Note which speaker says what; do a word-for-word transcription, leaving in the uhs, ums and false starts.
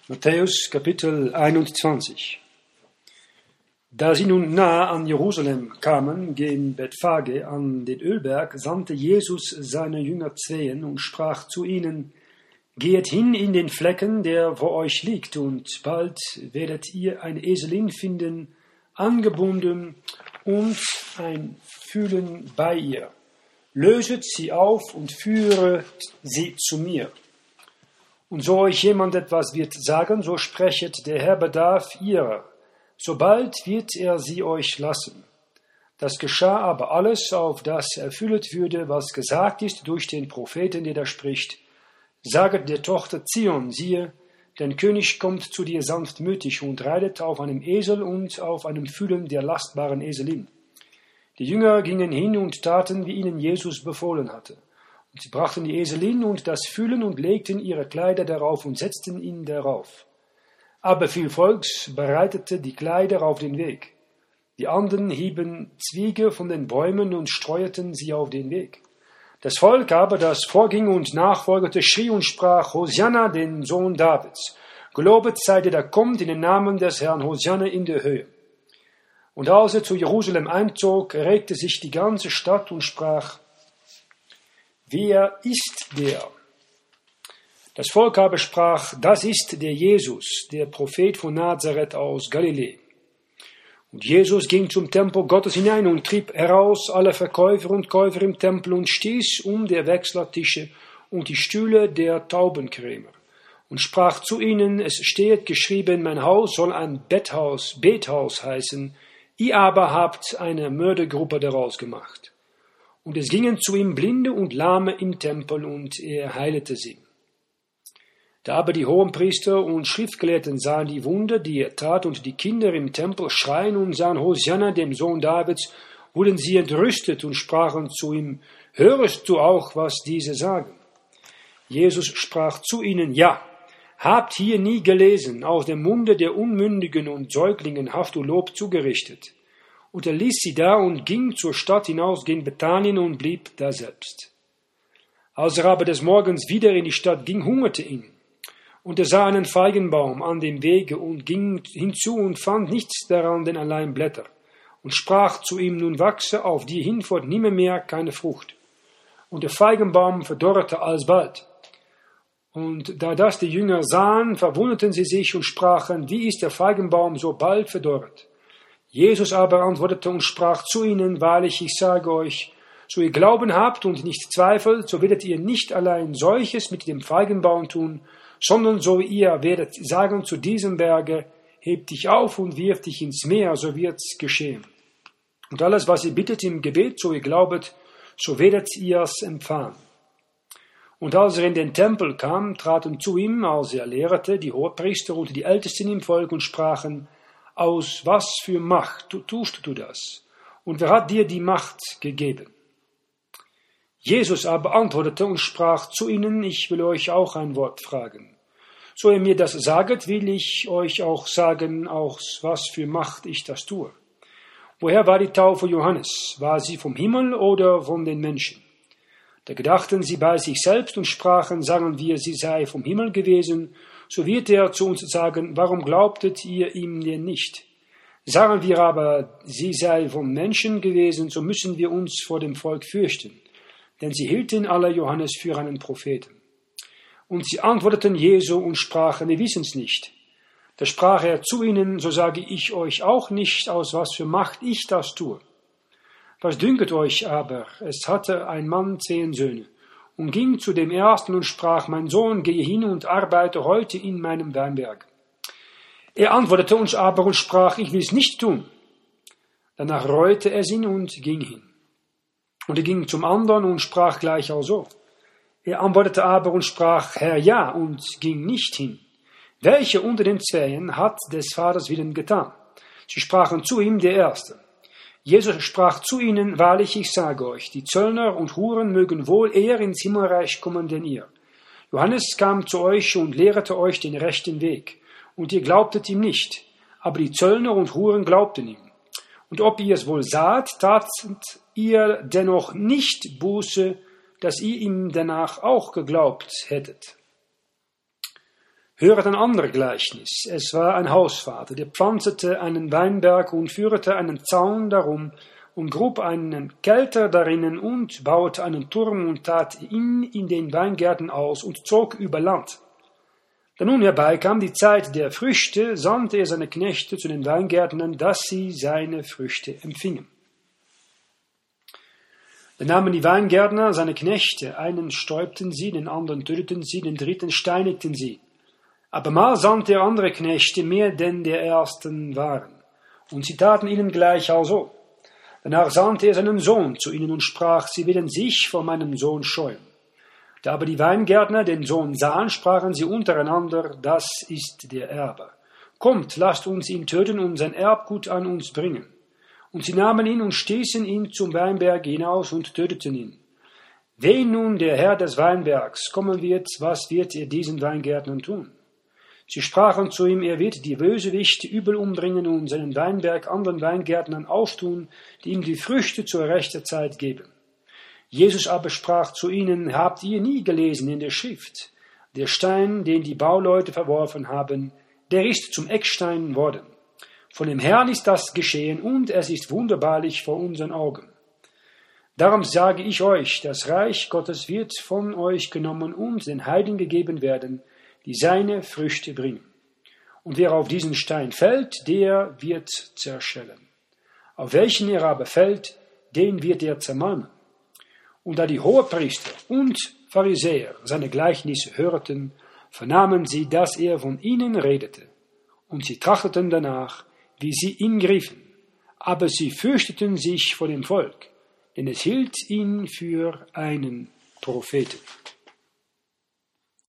Speaker 1: Matthäus Kapitel einundzwanzig. Da sie nun nahe an Jerusalem kamen, gen Bethphage an den Ölberg, sandte Jesus seine Jünger zween und sprach zu ihnen: Geht hin in den Flecken, der vor euch liegt, und bald werdet ihr eine Eselin finden, angebunden und ein Fühlen bei ihr. Löset sie auf und führet sie zu mir. Und so euch jemand etwas wird sagen, so sprechet, der Herr bedarf ihrer. Sobald wird er sie euch lassen. Das geschah aber alles, auf das erfüllet würde, was gesagt ist durch den Propheten, der da spricht: Saget der Tochter Zion, siehe, dein König kommt zu dir sanftmütig und reitet auf einem Esel und auf einem Fühlen der lastbaren Eselin. Die Jünger gingen hin und taten, wie ihnen Jesus befohlen hatte. Und sie brachten die Eselin und das Fühlen und legten ihre Kleider darauf und setzten ihn darauf. Aber viel Volks bereitete die Kleider auf den Weg. Die anderen hieben Zwiege von den Bäumen und streueten sie auf den Weg. Das Volk aber, das vorging und nachfolgte, schrie und sprach: Hosianna, den Sohn Davids. Gelobet sei der, der kommt in den Namen des Herrn, Hosianna in der Höhe. Und als er zu Jerusalem einzog, erregte sich die ganze Stadt und sprach: Wer ist der? Das Volk aber sprach: Das ist der Jesus, der Prophet von Nazareth aus Galiläa. Und Jesus ging zum Tempel Gottes hinein und trieb heraus alle Verkäufer und Käufer im Tempel und stieß um der Wechslertische und die Stühle der Taubenkrämer und sprach zu ihnen: Es steht geschrieben, mein Haus soll ein Betthaus, Bethaus heißen, ihr aber habt eine Mördergruppe daraus gemacht. Und es gingen zu ihm Blinde und Lahme im Tempel, und er heilete sie. Da aber die Hohenpriester und Schriftgelehrten sahen die Wunder, die er tat, und die Kinder im Tempel schreien und sahen Hosianna, dem Sohn Davids, wurden sie entrüstet und sprachen zu ihm: Hörest du auch, was diese sagen? Jesus sprach zu ihnen: Ja, habt ihr nie gelesen, aus dem Munde der Unmündigen und Säuglingen hast du Lob zugerichtet. Und er ließ sie da und ging zur Stadt hinaus gen Bethanien und blieb daselbst. Als er aber des Morgens wieder in die Stadt ging, hungerte ihn. Und er sah einen Feigenbaum an dem Wege und ging hinzu und fand nichts daran, denn allein Blätter. Und sprach zu ihm: Nun wachse auf dir hinfort nimmermehr keine Frucht. Und der Feigenbaum verdorrte alsbald. Und da das die Jünger sahen, verwunderten sie sich und sprachen: Wie ist der Feigenbaum so bald verdorrt? Jesus aber antwortete und sprach zu ihnen: Wahrlich, ich sage euch, so ihr Glauben habt und nicht zweifelt, so werdet ihr nicht allein solches mit dem Feigenbaum tun, sondern so ihr werdet sagen zu diesem Berge: Heb dich auf und wirf dich ins Meer, so wird's geschehen. Und alles, was ihr bittet im Gebet, so ihr glaubet, so werdet ihr's empfangen. Und als er in den Tempel kam, traten zu ihm, als er lehrte, die Hohepriester und die Ältesten im Volk und sprachen: Aus was für Macht tust du das? Und wer hat dir die Macht gegeben? Jesus aber antwortete und sprach zu ihnen: Ich will euch auch ein Wort fragen. So ihr mir das saget, will ich euch auch sagen, aus was für Macht ich das tue. Woher war die Taufe Johannes? War sie vom Himmel oder von den Menschen? Da gedachten sie bei sich selbst und sprachen: Sagen wir, sie sei vom Himmel gewesen, so wird er zu uns sagen: Warum glaubtet ihr ihm denn nicht? Sagen wir aber, sie sei vom Menschen gewesen, so müssen wir uns vor dem Volk fürchten. Denn sie hielten alle Johannes für einen Propheten. Und sie antworteten Jesu und sprachen: Wir wissen's nicht. Da sprach er zu ihnen: So sage ich euch auch nicht, aus was für Macht ich das tue. Was dünket euch aber? Es hatte ein Mann zehn Söhne und ging zu dem ersten und sprach: Mein Sohn, gehe hin und arbeite heute in meinem Weinberg. Er antwortete uns aber und sprach: Ich will's nicht tun. Danach reute er ihn und ging hin. Und er ging zum anderen und sprach gleich auch so. Er antwortete aber und sprach: Herr, ja, und ging nicht hin. Welche unter den Zweien hat des Vaters Willen getan? Sie sprachen zu ihm: Der Erste. Jesus sprach zu ihnen: Wahrlich, ich sage euch, die Zöllner und Huren mögen wohl eher ins Himmelreich kommen denn ihr. Johannes kam zu euch und lehrte euch den rechten Weg, und ihr glaubtet ihm nicht, aber die Zöllner und Huren glaubten ihm. Und ob ihr es wohl saht, tatet ihr dennoch nicht Buße, dass ihr ihm danach auch geglaubt hättet. Höret ein anderes Gleichnis. Es war ein Hausvater, der pflanzete einen Weinberg und führte einen Zaun darum und grub einen Kelter darinnen und baute einen Turm und tat ihn in den Weingärten aus und zog über Land. Da nun herbeikam die Zeit der Früchte, sandte er seine Knechte zu den Weingärtnern, dass sie seine Früchte empfingen. Da nahmen die Weingärtner seine Knechte, einen stäubten sie, den anderen töteten sie, den dritten steinigten sie. Abermal sandte er andere Knechte, mehr denn der ersten waren, und sie taten ihnen gleich also. Danach sandte er seinen Sohn zu ihnen und sprach, sie werden sich vor meinem Sohn scheuen. Da aber die Weingärtner den Sohn sahen, sprachen sie untereinander, das ist der Erbe. Kommt, lasst uns ihn töten und sein Erbgut an uns bringen. Und sie nahmen ihn und stießen ihn zum Weinberg hinaus und töteten ihn. Wen nun der Herr des Weinbergs kommen wird, was wird er diesen Weingärtnern tun? Sie sprachen zu ihm, er wird die Bösewichte übel umbringen und seinen Weinberg anderen Weingärtnern auftun, die ihm die Früchte zur rechten Zeit geben. Jesus aber sprach zu ihnen, habt ihr nie gelesen in der Schrift, der Stein, den die Bauleute verworfen haben, der ist zum Eckstein worden. Von dem Herrn ist das geschehen und es ist wunderbarlich vor unseren Augen. Darum sage ich euch, das Reich Gottes wird von euch genommen und den Heiden gegeben werden, die seine Früchte bringen. Und wer auf diesen Stein fällt, der wird zerschellen. Auf welchen er aber fällt, den wird er zermalmen. Und da die Hohepriester und Pharisäer seine Gleichnisse hörten, vernahmen sie, dass er von ihnen redete. Und sie trachteten danach, wie sie ihn riefen. Aber sie fürchteten sich vor dem Volk, denn es hielt ihn für einen Propheten.